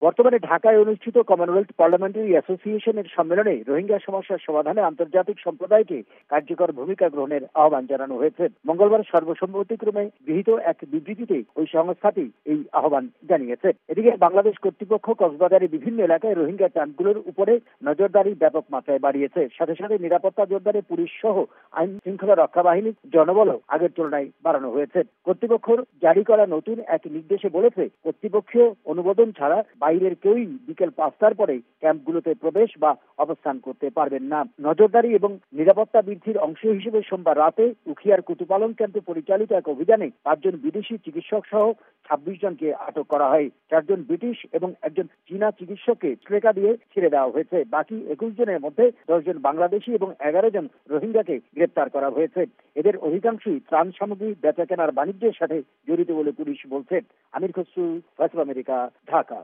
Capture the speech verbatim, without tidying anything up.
বর্তমানে ঢাকায় অনুষ্ঠিত কমনওয়েলথ পার্লামেন্টারি অ্যাসোসিয়েশনের সম্মেলনে রোহিঙ্গা সমস্যার সমাধানে আন্তর্জাতিক সম্প্রদায়কে কার্যকর ভূমিকা গ্রহণের আহ্বান জানানো হয়েছে। মঙ্গলবার সর্বসম্মতিক্রমে গৃহীত এক বিবৃতিতে ওই সংস্থাটি এই আহ্বান জানিয়েছে। এদিকে বাংলাদেশ কর্তৃপক্ষ কক্সবাজারের বিভিন্ন এলাকায় রোহিঙ্গা ক্যাম্পগুলোর উপরে নজরদারি ব্যাপক মাত্রায় বাড়িয়েছে। সাথে সাথে নিরাপত্তা জোরদারে পুলিশ সহ আইন শৃঙ্খলা রক্ষা বাহিনীর জনবলও আগের তুলনায় বাড়ানো হয়েছে। কর্তৃপক্ষের জারি করা নতুন এক নির্দেশে বলেছে, কর্তৃপক্ষীয় অনুমোদন ছাড়া বাইরের কেউই বিকেল পাঁচটার পরে ক্যাম্পগুলোতে প্রবেশ বা অবস্থান করতে পারবেন না। নজরদারি এবং নিরাপত্তা বৃদ্ধির অংশ হিসেবে সোমবার রাতে উখিয়ার কুতুপালং ক্যাম্পে পরিচালিত এক অভিযানে পাঁচজন বিদেশি চিকিৎসক সহ ছাব্বিশ জনকে আটক করা হয়। চারজন ব্রিটিশ এবং একজন চীনা চিকিৎসককে শ্লেকা দিয়ে ছেড়ে দেওয়া হয়েছে। বাকি একুশ জনের মধ্যে দশজন বাংলাদেশি এবং এগারো জন রোহিঙ্গাকে গ্রেপ্তার করা হয়েছে। এদের অধিকাংশই ত্রাণ সামগ্রী বেচা কেনার বাণিজ্যের সাথে জড়িত বলে পুলিশ বলছে। Amir Khasru, voice of America, Dhaka.